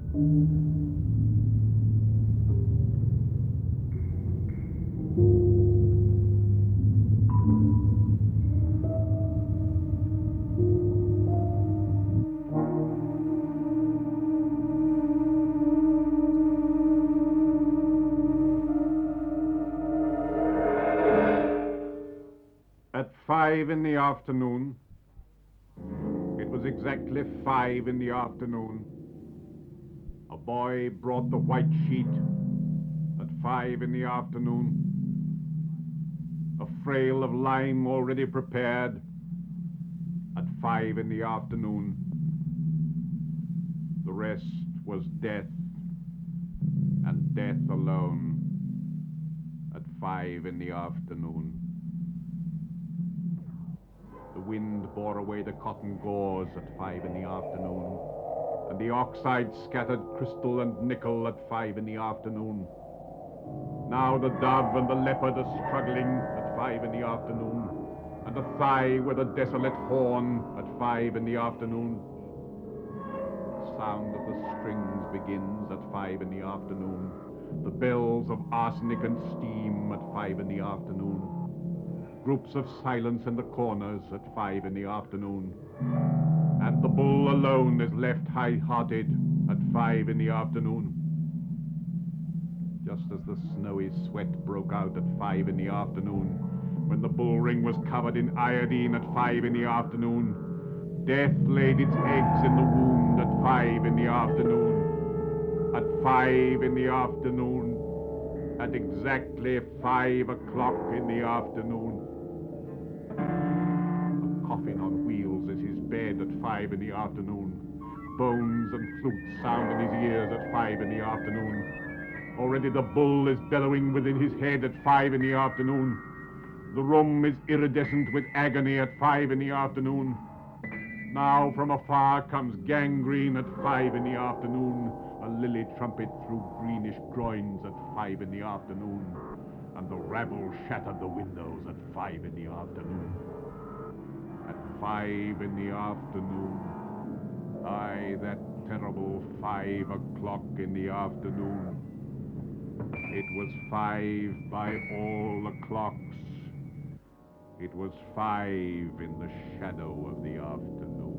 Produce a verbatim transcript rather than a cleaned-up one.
At five in the afternoon, it was exactly five in the afternoon, a boy brought the white sheet at five in the afternoon, a frail of lime already prepared at five in the afternoon. The rest was death, and death alone at five in the afternoon. The wind bore away the cotton gauze at five in the afternoon, and the oxide scattered crystal and nickel at five in the afternoon. Now the dove and the leopard are struggling at five in the afternoon, and the thigh with a desolate horn at five in the afternoon. The sound of the strings begins at five in the afternoon, the bells of arsenic and steam at five in the afternoon. Groups of silence in the corners at five in the afternoon. And the bull alone is left high-hearted at five in the afternoon. Just as the snowy sweat broke out at five in the afternoon, when the bull ring was covered in iodine at five in the afternoon, death laid its eggs in the wound at five in the afternoon. At five in the afternoon, at exactly five o'clock in the afternoon. A coffin on wheels is his bed at five in the afternoon. Bones and flutes sound in his ears at five in the afternoon. Already the bull is bellowing within his head at five in the afternoon. The room is iridescent with agony at five in the afternoon. Now from afar comes gangrene at five in the afternoon, a lily trumpet through greenish groins at five in the afternoon, and the rabble shattered the windows at five in the afternoon. At five in the afternoon, aye, that terrible five o'clock in the afternoon. It was five by all the clocks. It was five in the shadow of the afternoon.